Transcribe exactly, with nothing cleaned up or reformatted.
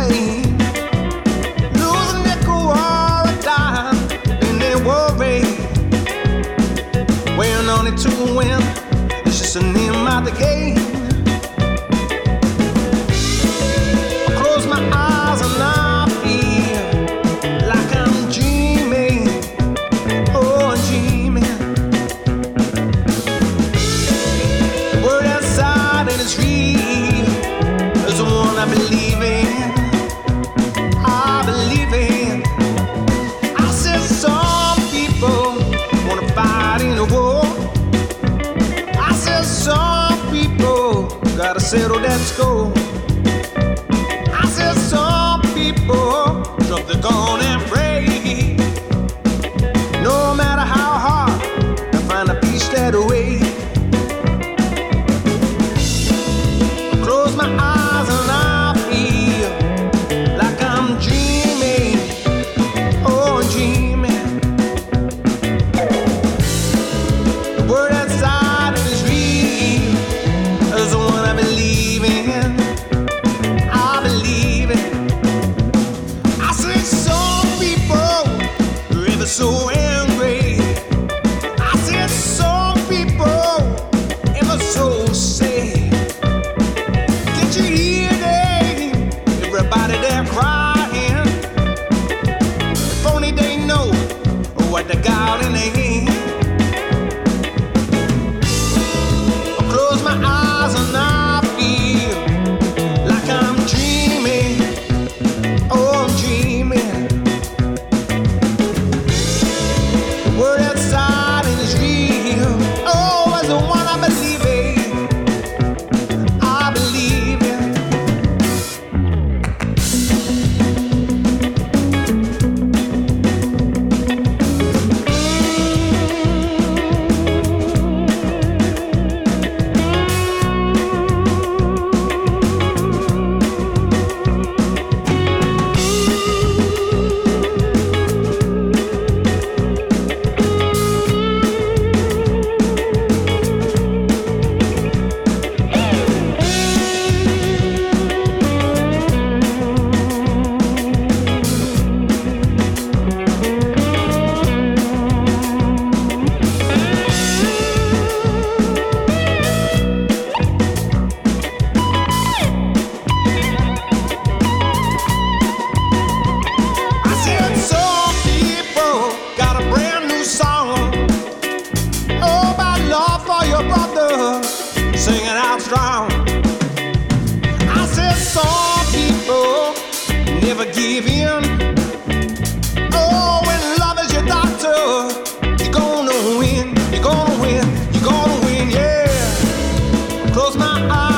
away. Lose a nickel or a dime, then they worry. Weighing on it to win, it's just a name out the game. I close my eyes and I feel like I'm dreaming, oh dreaming. The word outside and it's real is the one I believe in. I believe in. I said some people wanna fight in a war. I said some people gotta settle that score. I said some people drop the gun and pray. No matter how hard, they find a peace that way. Close my eyes and I feel like I'm dreaming, oh dreaming. The word outside is real, is the one I believe in. I believe it. I say some people are ever so angry. I said some people ever so sad. Can't you hear them? Everybody there crying. If only they know what they got in their hand. I close my eyes and I feel like I'm dreaming, oh I'm dreaming. The word outside is real, oh it's the one I believe in. I believe in. I said some people got a brand new song. Oh, about love for your brother, singing out strong. I said some people never give in. Oh, when love is your doctor, you're gonna win, you're gonna win, you're gonna win, yeah. Close my eyes.